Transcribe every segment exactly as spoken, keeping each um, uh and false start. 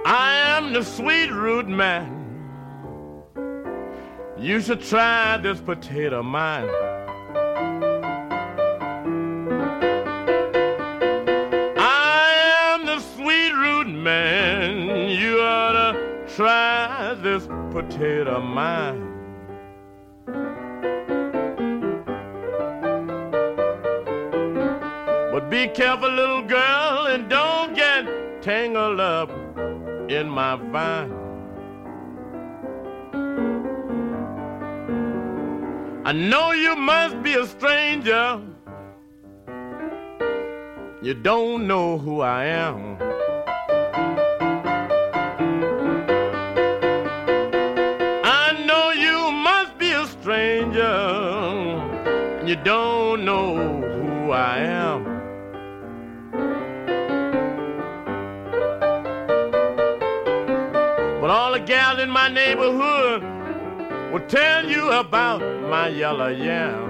I am the sweet root man. You should try this potato of mine. I am the sweet root man. You ought to try this potato of mine. But be careful, little girl, and don't get tangled up in my vine. I know you must be a stranger. You don't know who I am. I know you must be a stranger. You don't know who I am. But all the gals in my neighborhood will tell you about my yellow yam.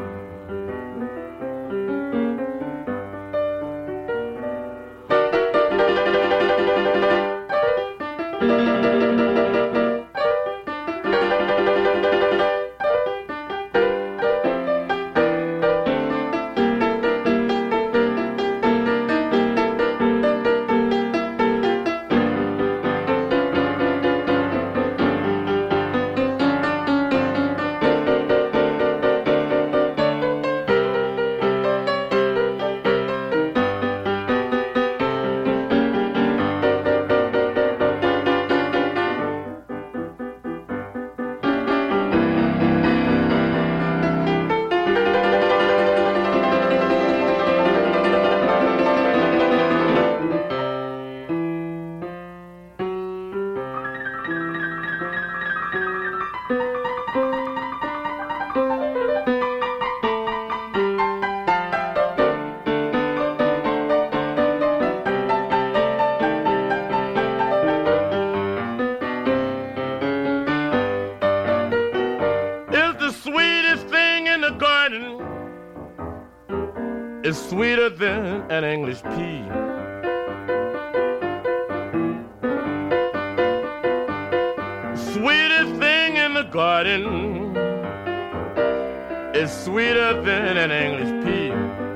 It's sweeter than an English pea. Sweetest thing in the garden is sweeter than an English pea.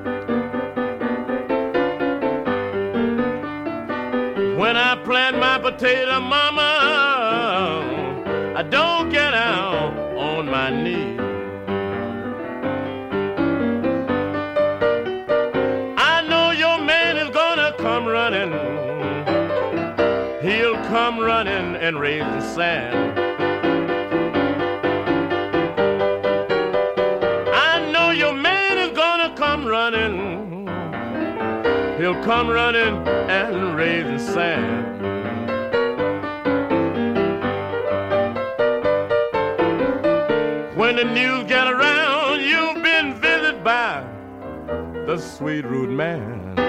When I plant my potato, mama, I don't get out on my knees. Running, he'll come running and raising sand. I know your man is gonna come running, he'll come running and raising sand. When the news get around, you've been visited by the sweet root man.